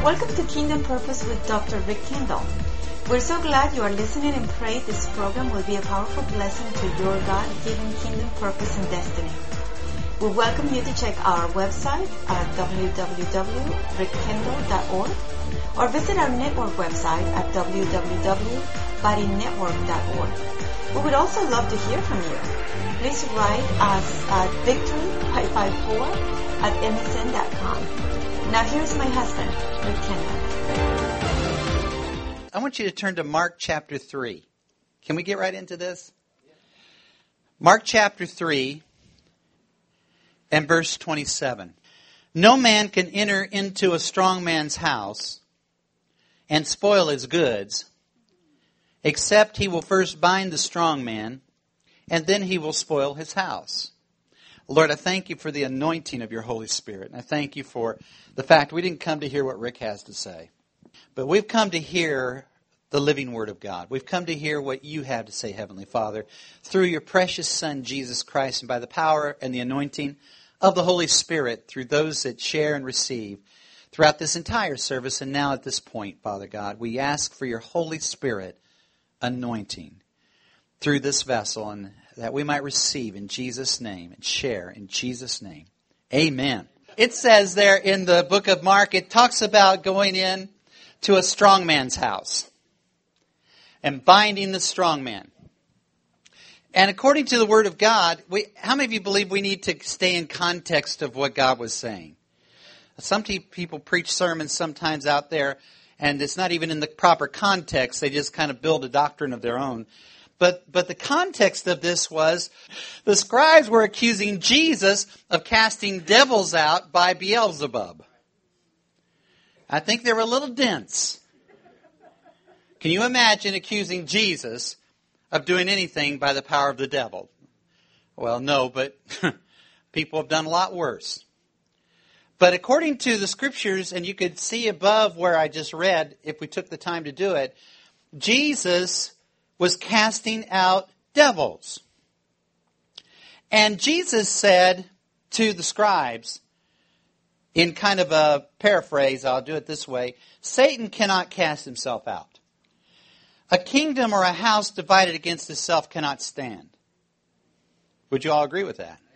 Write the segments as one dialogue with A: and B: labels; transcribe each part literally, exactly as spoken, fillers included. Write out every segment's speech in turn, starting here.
A: Welcome to Kingdom Purpose with Doctor Rick Kendall. We're so glad you are listening and pray this program will be a powerful blessing to your God-given kingdom purpose and destiny. We welcome you to check our website at w w w dot rick kendall dot org or visit our network website at w w w dot body network dot org. We would also love to hear from you. Please write us at victory five five four at m s n dot com. Now here's my husband, Rick Kendall.
B: I want you to turn to Mark chapter three. Can we get right into this? Mark chapter three and verse twenty-seven. No man can enter into a strong man's house and spoil his goods, except he will first bind the strong man, and then he will spoil his house. Lord, I thank you for the anointing of your Holy Spirit. And I thank you for the fact we didn't come to hear what Rick has to say, but we've come to hear the living Word of God. We've come to hear what you have to say, Heavenly Father, through your precious Son, Jesus Christ, and by the power and the anointing of the Holy Spirit through those that share and receive throughout this entire service. And now at this point, Father God, we ask for your Holy Spirit anointing through this vessel, and that we might receive in Jesus' name and share in Jesus' name. Amen. It says there in the book of Mark, it talks about going in to a strong man's house and binding the strong man. And according to the Word of God, we, how many of you believe we need to stay in context of what God was saying? Some people preach sermons sometimes out there, and it's not even in the proper context. They just kind of build a doctrine of their own. But but the context of this was the scribes were accusing Jesus of casting devils out by Beelzebub. I think they were a little dense. Can you imagine accusing Jesus of doing anything by the power of the devil? Well, no, but people have done a lot worse. But according to the Scriptures, and you could see above where I just read, if we took the time to do it, Jesus was casting out devils. And Jesus said to the scribes, in kind of a paraphrase, I'll do it this way, Satan cannot cast himself out. A kingdom or a house divided against itself cannot stand. Would you all agree with that?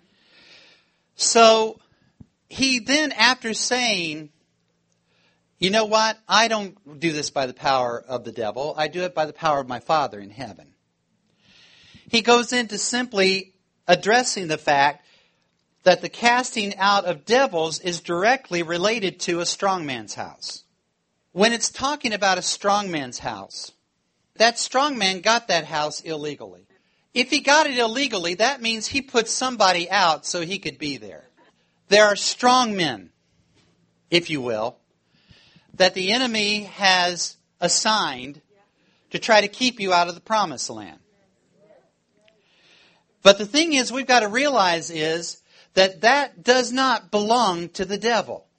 B: So he then, after saying, you know what? I don't do this by the power of the devil. I do it by the power of my Father in heaven. He goes into simply addressing the fact that the casting out of devils is directly related to a strong man's house. When it's talking about a strong man's house, that strong man got that house illegally. If he got it illegally, that means he put somebody out so he could be there. There are strong men, if you will, that the enemy has assigned to try to keep you out of the promised land. But the thing is, we've got to realize is that that does not belong to the devil.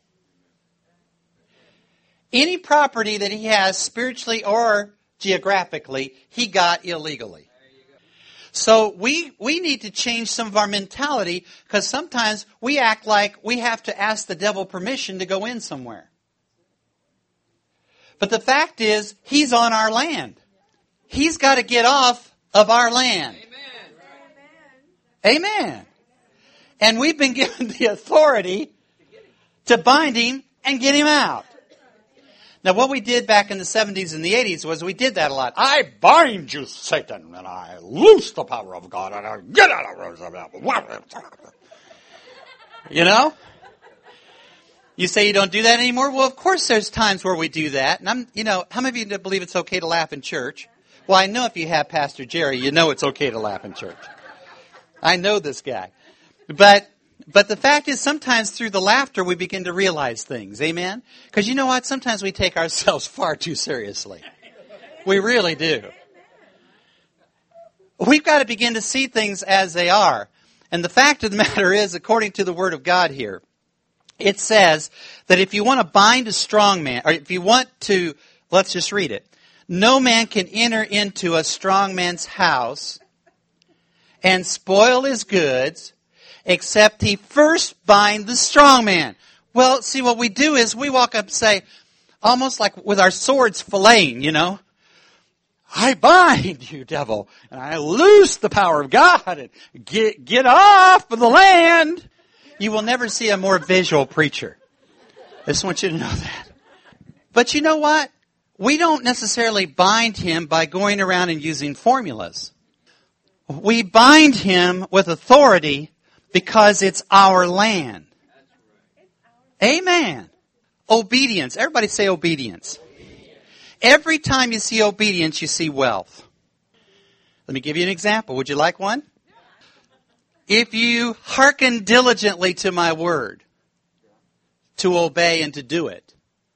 B: Any property that he has spiritually or geographically, he got illegally. So we we need to change some of our mentality, because sometimes we act like we have to ask the devil permission to go in somewhere. But the fact is, he's on our land. He's got to get off of our land. Amen. Amen. And we've been given the authority to bind him and get him out. Now, what we did back in the seventies and the eighties was we did that a lot. I bind you, Satan, and I loose the power of God, and I get out of it. You know? You say you don't do that anymore? Well, of course there's times where we do that. And I'm, you know, how many of you believe it's okay to laugh in church? Well, I know if you have Pastor Jerry, you know it's okay to laugh in church. I know this guy. But but the fact is, sometimes through the laughter we begin to realize things. Amen? Because you know what? Sometimes we take ourselves far too seriously. We really do. We've got to begin to see things as they are. And the fact of the matter is, according to the Word of God here, it says that if you want to bind a strong man, or if you want to, let's just read it. No man can enter into a strong man's house and spoil his goods, except he first bind the strong man. Well, see, what we do is we walk up and say, almost like with our swords filleting, you know, I bind you, devil, and I loose the power of God, and get, get off of the land. You will never see a more visual preacher. I just want you to know that. But you know what? We don't necessarily bind him by going around and using formulas. We bind him with authority because it's our land. Amen. Obedience. Everybody say obedience. Every time you see obedience, you see wealth. Let me give you an example. Would you like one? If you hearken diligently to my word, to obey and to do it,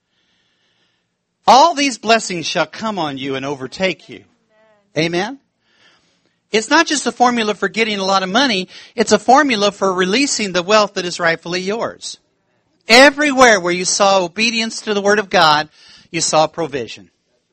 B: all these blessings shall come on you and overtake you. Amen? It's not just a formula for getting a lot of money. It's a formula for releasing the wealth that is rightfully yours. Everywhere where you saw obedience to the word of God, you saw provision.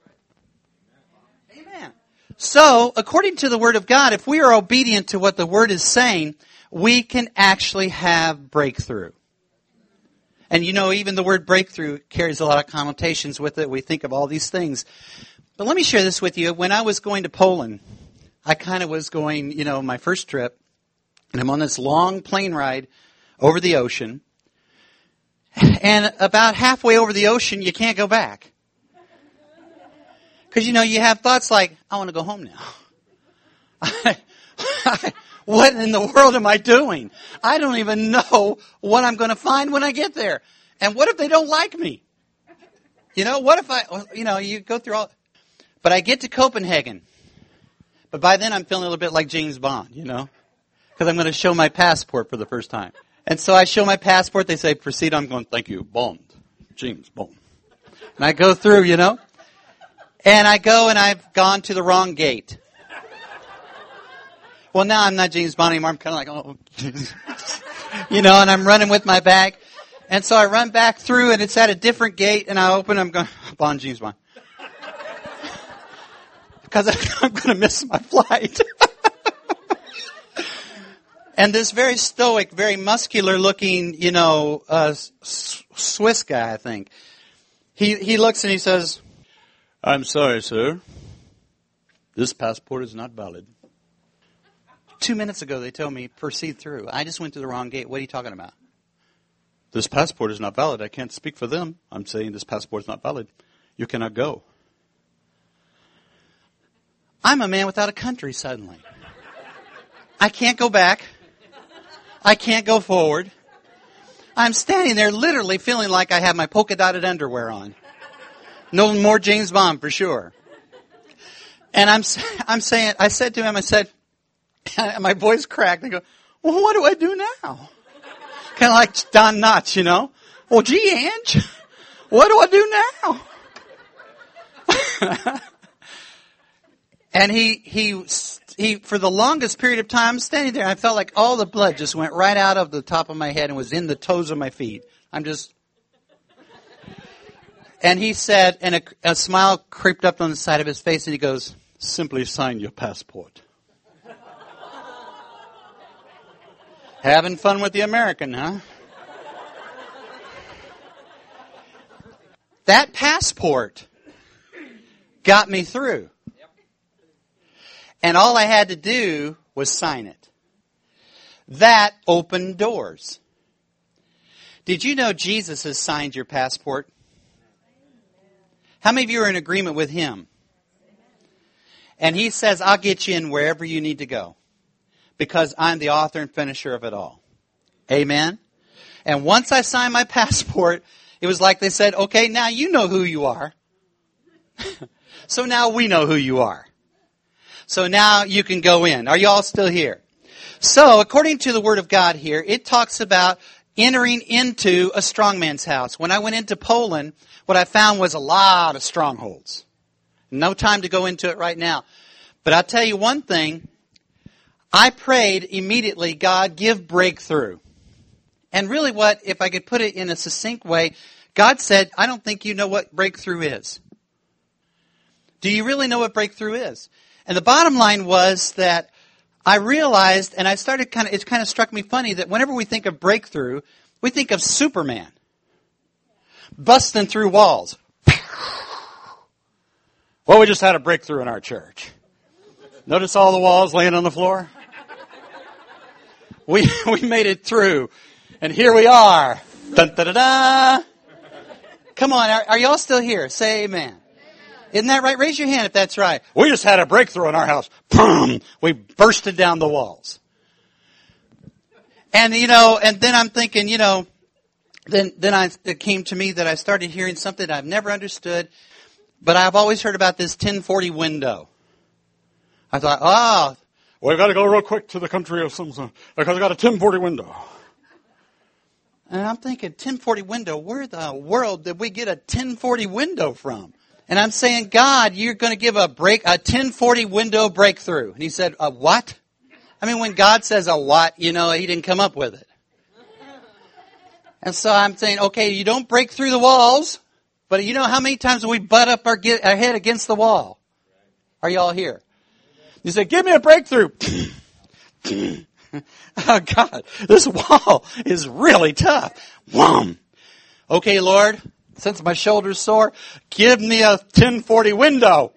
B: Amen. So, according to the word of God, if we are obedient to what the word is saying, we can actually have breakthrough. And you know, even the word breakthrough carries a lot of connotations with it. We think of all these things. But let me share this with you. When I was going to Poland, I kind of was going, you know, my first trip, and I'm on this long plane ride over the ocean. And about halfway over the ocean, you can't go back. Because, you know, you have thoughts like, I want to go home now. What in the world am I doing? I don't even know what I'm going to find when I get there. And what if they don't like me? You know, what if I, you know, you go through all. But I get to Copenhagen. But by then I'm feeling a little bit like James Bond, you know, because I'm going to show my passport for the first time. And so I show my passport. They say, proceed. I'm going, thank you, Bond, James Bond. And I go through, you know, and I go and I've gone to the wrong gate. Well, now I'm not James Bond anymore. I'm kind of like, oh, you know, and I'm running with my bag. And so I run back through and it's at a different gate and I open, I'm going, Bond, James Bond. Because I'm going to miss my flight. And this very stoic, very muscular looking, you know, uh, Swiss guy, I think. He, he looks and he says, I'm sorry, sir. This passport is not valid. Two minutes ago, they told me, proceed through. I just went to the wrong gate. What are you talking about? This passport is not valid. I can't speak for them. I'm saying this passport is not valid. You cannot go. I'm a man without a country suddenly. I can't go back. I can't go forward. I'm standing there literally feeling like I have my polka dotted underwear on. No more James Bond for sure. And I'm I'm saying, I said to him, I said, my voice cracked. I go, well, what do I do now? Kind of like Don Knotts, you know. Well, gee, Ange, what do I do now? And he, he, he, for the longest period of time, standing there, I felt like all the blood just went right out of the top of my head and was in the toes of my feet. I'm just, and he said, and a, a smile creeped up on the side of his face, and he goes, simply sign your passport. Having fun with the American, huh? That passport got me through. And all I had to do was sign it. That opened doors. Did you know Jesus has signed your passport? How many of you are in agreement with him? And he says, I'll get you in wherever you need to go. Because I'm the author and finisher of it all. Amen? And once I signed my passport, it was like they said, okay, now you know who you are. So now we know who you are. So now you can go in. Are you all still here? So according to the Word of God here, it talks about entering into a strong man's house. When I went into Poland, what I found was a lot of strongholds. No time to go into it right now. But I'll tell you one thing. I prayed immediately, God, give breakthrough. And really what, if I could put it in a succinct way, God said, I don't think you know what breakthrough is. Do you really know what breakthrough is? And the bottom line was that I realized, and I started kind of, it kind of struck me funny that whenever we think of breakthrough, we think of Superman. busting through walls. Well, we just had a breakthrough in our church. Notice all the walls laying on the floor? We we made it through. And here we are. Dun, da, da, da. Come on, are, are y'all still here? Say amen. Isn't that right? Raise your hand if that's right. We just had a breakthrough in our house. Boom! We bursted down the walls. And, you know, and then I'm thinking, you know, then then I, it came to me that I started hearing something I've never understood, but I've always heard about this ten forty window. I thought, oh, we've got to go real quick to the country of something because I got a ten forty window. And I'm thinking, ten forty window, where the world did we get a ten forty window from? And I'm saying, God, you're going to give a break, a ten forty window breakthrough. And he said, a what? I mean, when God says a what, you know, he didn't come up with it. And so I'm saying, okay, you don't break through the walls, but you know how many times we butt up our, get, our head against the wall? Are you all here? You say, give me a breakthrough. Oh, God, this wall is really tough. Wham. Okay, Lord, since my shoulder's sore, give me a ten forty window.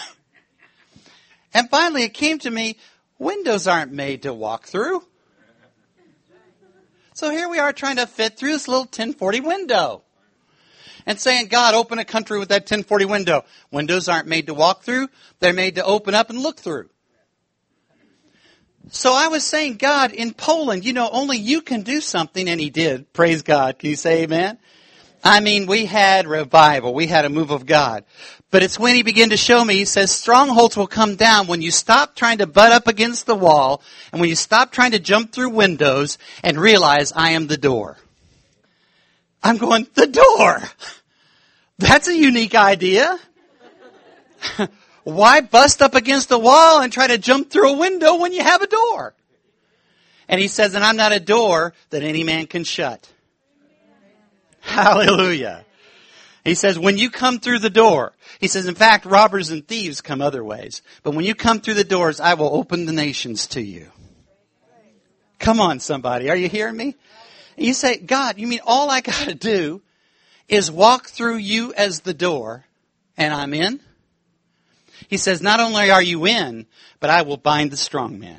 B: And finally it came to me, windows aren't made to walk through. So here we are trying to fit through this little ten forty window. And saying, God, open a country with that ten forty window. Windows aren't made to walk through. They're made to open up and look through. So I was saying, God, in Poland, you know, only you can do something, and he did. Praise God. Can you say amen? I mean, we had revival. We had a move of God. But it's when he began to show me, he says, strongholds will come down when you stop trying to butt up against the wall, and when you stop trying to jump through windows and realize I am the door. I'm going, the door. That's a unique idea. Why bust up against the wall and try to jump through a window when you have a door? And he says, and I'm not a door that any man can shut. Hallelujah. He says, when you come through the door, he says, in fact, robbers and thieves come other ways. But when you come through the doors, I will open the nations to you. Come on, somebody. Are you hearing me? You say, God, you mean all I got to do is walk through you as the door and I'm in? He says, not only are you in, but I will bind the strong man.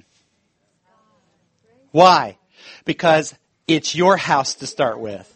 B: Why? Because it's your house to start with.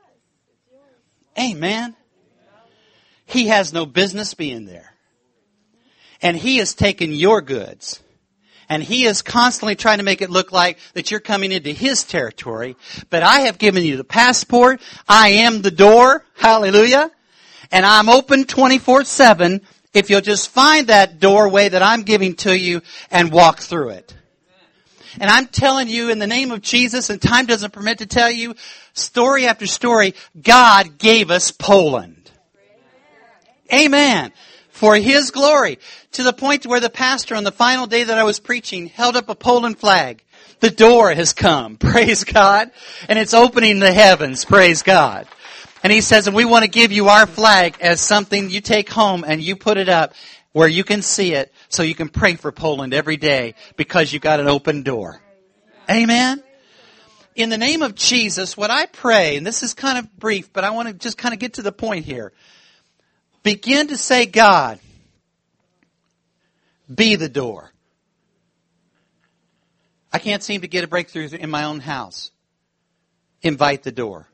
B: Amen. He has no business being there. And he has taken your goods. And he is constantly trying to make it look like that you're coming into his territory. But I have given you the passport. I am the door. Hallelujah. And I'm open twenty-four seven if you'll just find that doorway that I'm giving to you and walk through it. And I'm telling you in the name of Jesus, and time doesn't permit to tell you, story after story, God gave us Poland. Amen. For his glory. To the point where the pastor on the final day that I was preaching held up a Poland flag. The door has come. Praise God. And it's opening the heavens. Praise God. And he says, and we want to give you our flag as something you take home and you put it up where you can see it so you can pray for Poland every day because you got an open door. Amen. In the name of Jesus, what I pray, and this is kind of brief, but I want to just kind of get to the point here. Begin to say, God, be the door. I can't seem to get a breakthrough in my own house. Invite the door.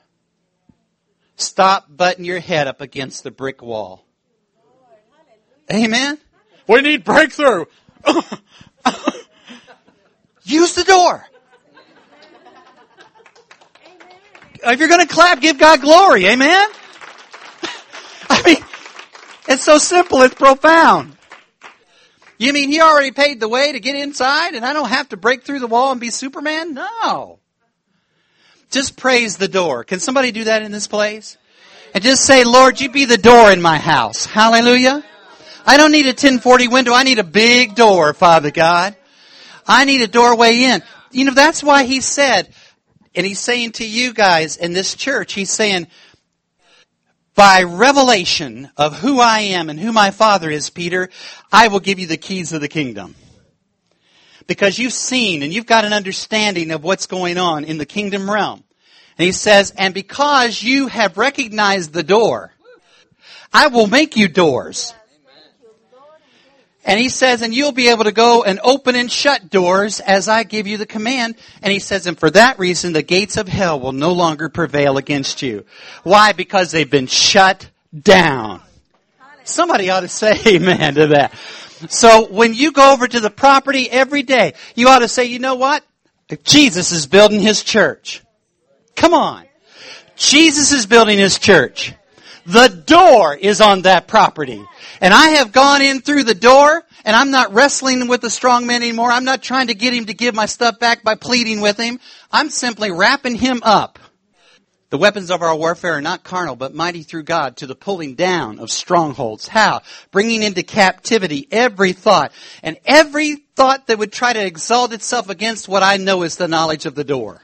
B: Stop butting your head up against the brick wall. Amen. We need breakthrough. Use the door. If you're going to clap, give God glory. Amen. I mean, it's so simple, it's profound. You mean he already paid the way to get inside and I don't have to break through the wall and be Superman? No. Just praise the door. Can somebody do that in this place? And just say, Lord, you be the door in my house. Hallelujah. I don't need a ten forty window. I need a big door, Father God. I need a doorway in. You know, that's why he said, and he's saying to you guys in this church, he's saying, by revelation of who I am and who my Father is, Peter, I will give you the keys of the kingdom. Because you've seen and you've got an understanding of what's going on in the kingdom realm. And he says, and because you have recognized the door, I will make you doors. And he says, and you'll be able to go and open and shut doors as I give you the command. And he says, and for that reason, the gates of hell will no longer prevail against you. Why? Because they've been shut down. Somebody ought to say amen to that. So when you go over to the property every day, you ought to say, you know what? Jesus is building his church. Come on. Jesus is building his church. The door is on that property. And I have gone in through the door, and I'm not wrestling with the strong man anymore. I'm not trying to get him to give my stuff back by pleading with him. I'm simply wrapping him up. The weapons of our warfare are not carnal, but mighty through God to the pulling down of strongholds. How? Bringing into captivity every thought. And every thought that would try to exalt itself against what I know is the knowledge of the door.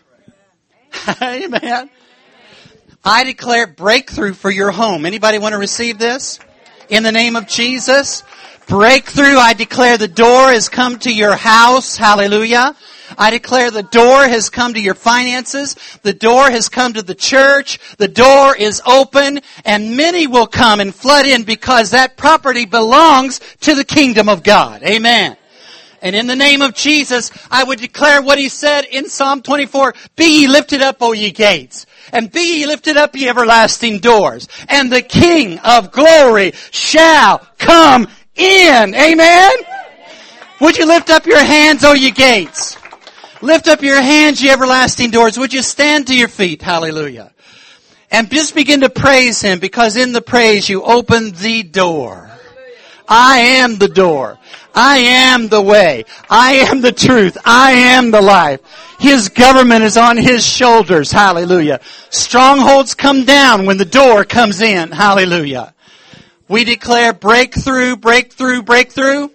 B: Amen. I declare breakthrough for your home. Anybody want to receive this? In the name of Jesus. Breakthrough. I declare the door has come to your house. Hallelujah. I declare the door has come to your finances. The door has come to the church. The door is open, and many will come and flood in because that property belongs to the kingdom of God. Amen. And in the name of Jesus, I would declare what he said in Psalm twenty-four, be ye lifted up, O ye gates, and be ye lifted up, ye everlasting doors, and the King of glory shall come in. Amen? Would you lift up your hands, O ye gates? Lift up your hands, ye everlasting doors. Would you stand to your feet? Hallelujah. And just begin to praise him, because in the praise you open the door. I am the door. I am the way. I am the truth. I am the life. His government is on his shoulders. Hallelujah. Strongholds come down when the door comes in. Hallelujah. We declare breakthrough, breakthrough, breakthrough.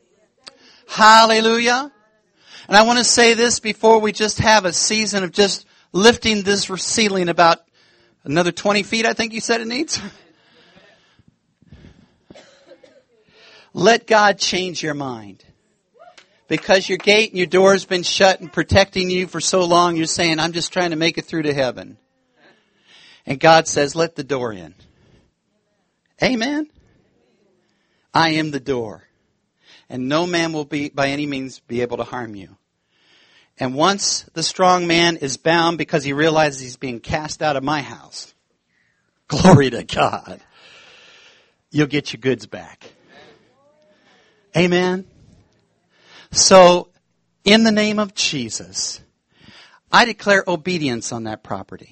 B: Hallelujah. And I want to say this before we just have a season of just lifting this ceiling about another twenty feet, I think you said it needs. Let God change your mind. Because your gate and your door has been shut and protecting you for so long, you're saying, I'm just trying to make it through to heaven. And God says, let the door in. Amen. I am the door. And no man will be, by any means, be able to harm you. And once the strong man is bound because he realizes he's being cast out of my house, glory to God, you'll get your goods back. Amen. So, in the name of Jesus, I declare obedience on that property.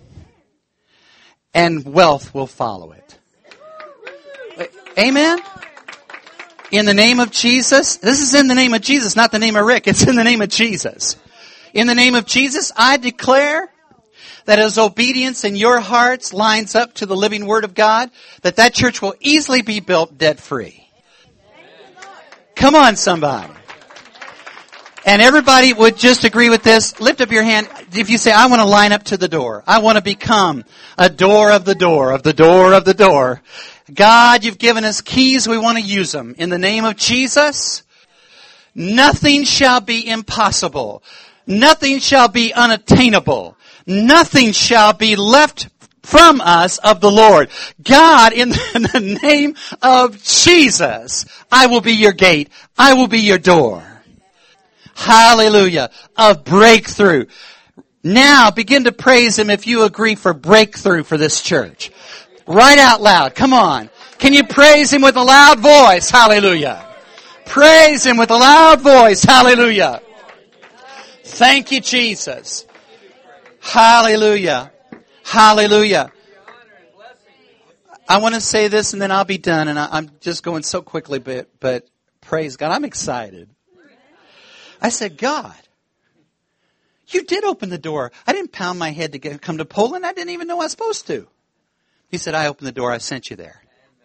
B: And wealth will follow it. Amen. In the name of Jesus. This is in the name of Jesus, not the name of Rick. It's in the name of Jesus. In the name of Jesus, I declare that as obedience in your hearts lines up to the living Word of God, that that church will easily be built debt-free. Come on, somebody. And everybody would just agree with this. Lift up your hand if you say, I want to line up to the door. I want to become a door of the door, of the door of the door. God, you've given us keys. We want to use them. In the name of Jesus, nothing shall be impossible. Nothing shall be unattainable. Nothing shall be left from us of the Lord. God, in the name of Jesus, I will be your gate. I will be your door. Hallelujah. Of breakthrough. Now begin to praise him if you agree for breakthrough for this church. Right out loud. Come on. Can you praise him with a loud voice? Hallelujah. Praise him with a loud voice. Hallelujah. Thank you, Jesus. Hallelujah. Hallelujah. I want to say this and then I'll be done. And I, I'm just going so quickly, but, but praise God. I'm excited. I said, God, you did open the door. I didn't pound my head to get, come to Poland. I didn't even know I was supposed to. He said, I opened the door. I sent you there.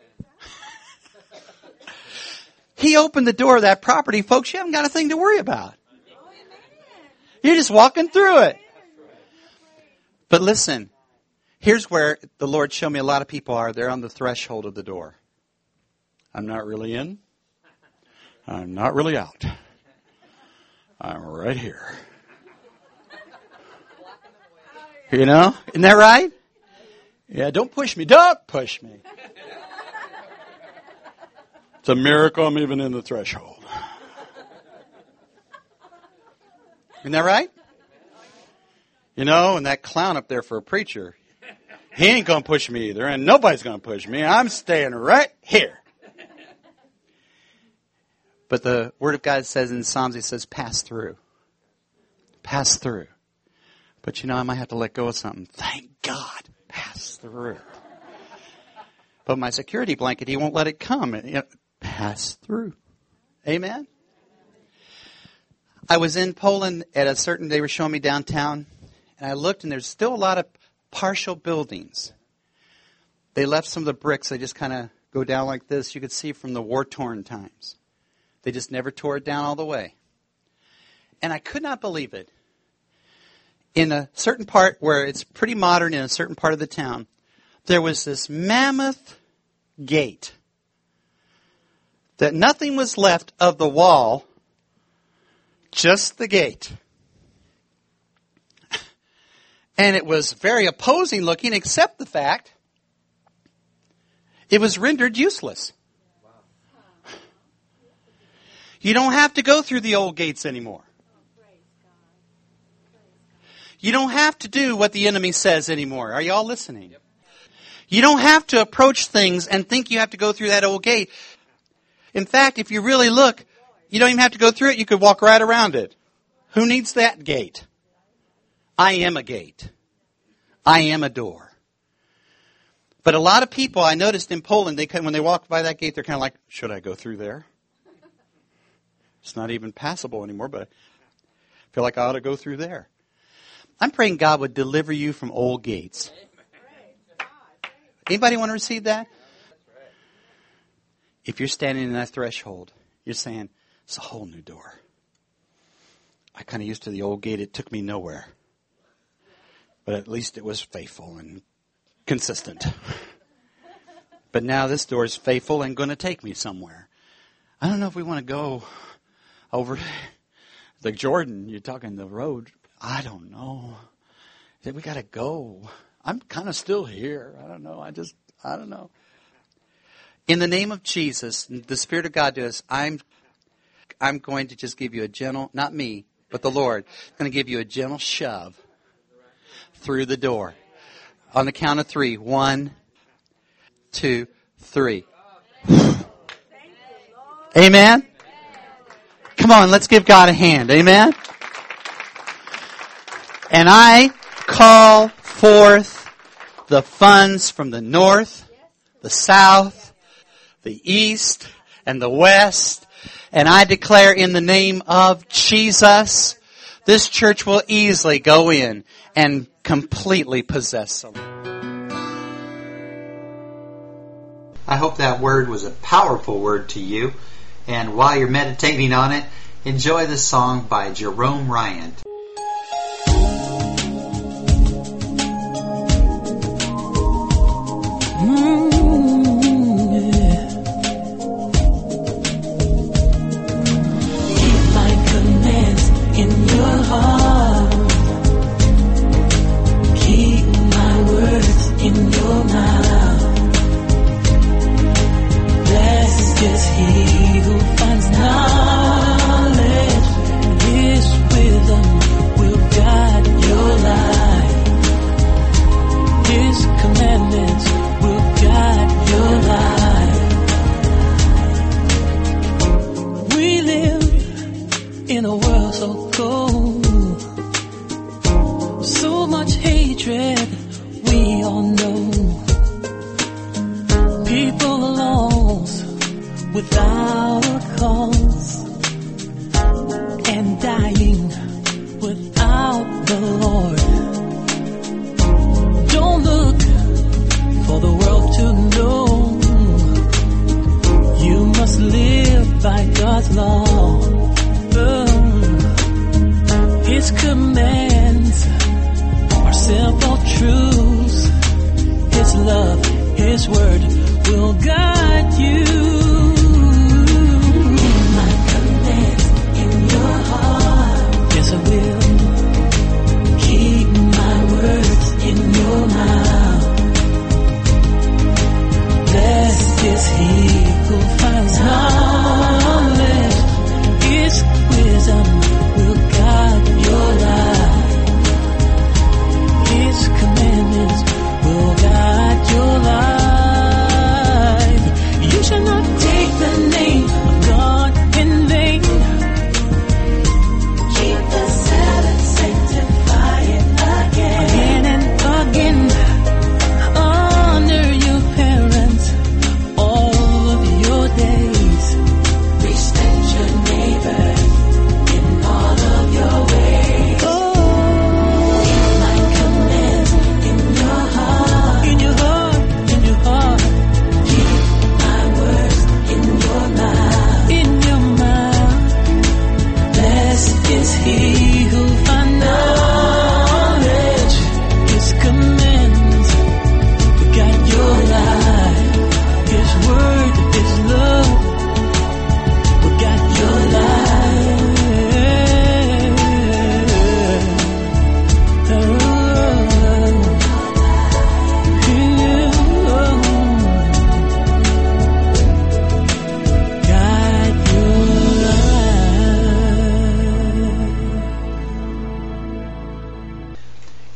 B: He opened the door of that property. Folks, you haven't got a thing to worry about. You're just walking through it. But listen, here's where the Lord showed me a lot of people are. They're on the threshold of the door. I'm not really in. I'm not really out. I'm right here. You know? Isn't that right? Yeah, don't push me. Don't push me. It's a miracle I'm even in the threshold. Isn't that right? You know, and that clown up there for a preacher, he ain't going to push me either, and nobody's going to push me. I'm staying right here. But the Word of God says in Psalms, it says, pass through. Pass through. But you know, I might have to let go of something. Thank God. Pass through. But my security blanket, he won't let it come. You know, pass through. Amen? I was in Poland at a certain, they were showing me downtown, and I looked, and there's still a lot of partial buildings. They left some of the bricks. They just kind of go down like this. You could see from the war-torn times. They just never tore it down all the way. And I could not believe it. In a certain part where it's pretty modern, in a certain part of the town, there was this mammoth gate that nothing was left of the wall, just the gate. And it was very opposing looking, except the fact it was rendered useless. You don't have to go through the old gates anymore. You don't have to do what the enemy says anymore. Are you all listening? Yep. You don't have to approach things and think you have to go through that old gate. In fact, if you really look, you don't even have to go through it. You could walk right around it. Who needs that gate? I am a gate. I am a door. But a lot of people, I noticed in Poland, they when they walk by that gate, they're kind of like, should I go through there? It's not even passable anymore, but I feel like I ought to go through there. I'm praying God would deliver you from old gates. Anybody want to receive that? If you're standing in that threshold, you're saying, it's a whole new door. I kind of used to the old gate. It took me nowhere. But at least it was faithful and consistent. But now this door is faithful and going to take me somewhere. I don't know if we want to go over the Jordan. You're talking the road. I don't know. We got to go. I'm kind of still here. I don't know. I just, I don't know. In the name of Jesus, the Spirit of God does, I'm, I'm going to just give you a gentle, not me, but the Lord, going to give you a gentle shove through the door. On the count of three. One, two, three. Amen? Come on, let's give God a hand. Amen? And I call forth the funds from the north, the south, the east, and the west. And I declare in the name of Jesus, this church will easily go in and completely possess them. I hope that word was a powerful word to you. And while you're meditating on it, enjoy this song by Jerome Ryan.
C: His word will guide you. My command in your heart. Yes, I will. Keep my words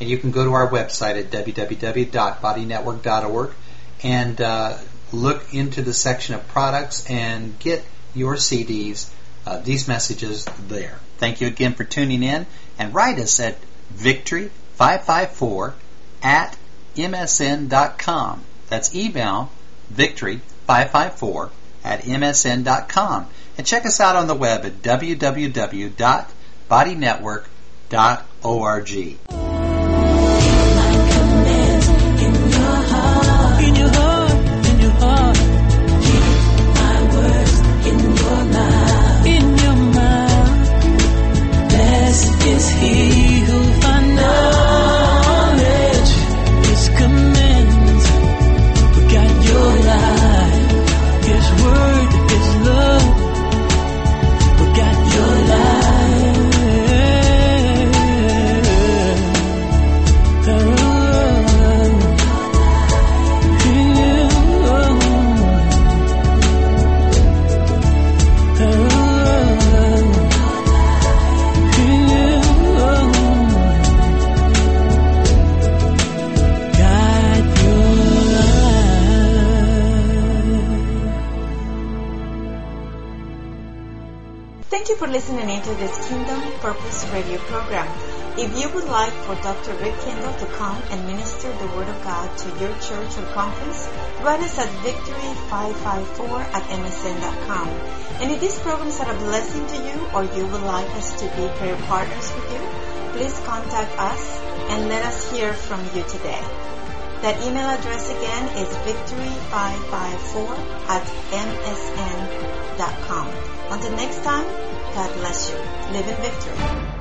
B: And you can go to our website at w w w dot body network dot org and uh, look into the section of products and get your C Ds, uh, these messages there. Thank you again for tuning in, and write us at victory five five four at m s n dot com. That's email victory five five four at m s n dot com. And check us out on the web at w w w dot body network dot org.
C: Is he who finds knowledge, his commands, who got your life, his word, his love, who got your life.
A: Thank you for listening into this Kingdom Purpose Radio program. If you would like for Doctor Rick Kendall to come and minister the Word of God to your church or conference, write us at victory five five four at m s n dot com. And if these programs are a blessing to you, or you would like us to be prayer partners with you, please contact us and let us hear from you today. That email address again is victory five five four at m s n dot com. Until next time, God bless you. Live in victory.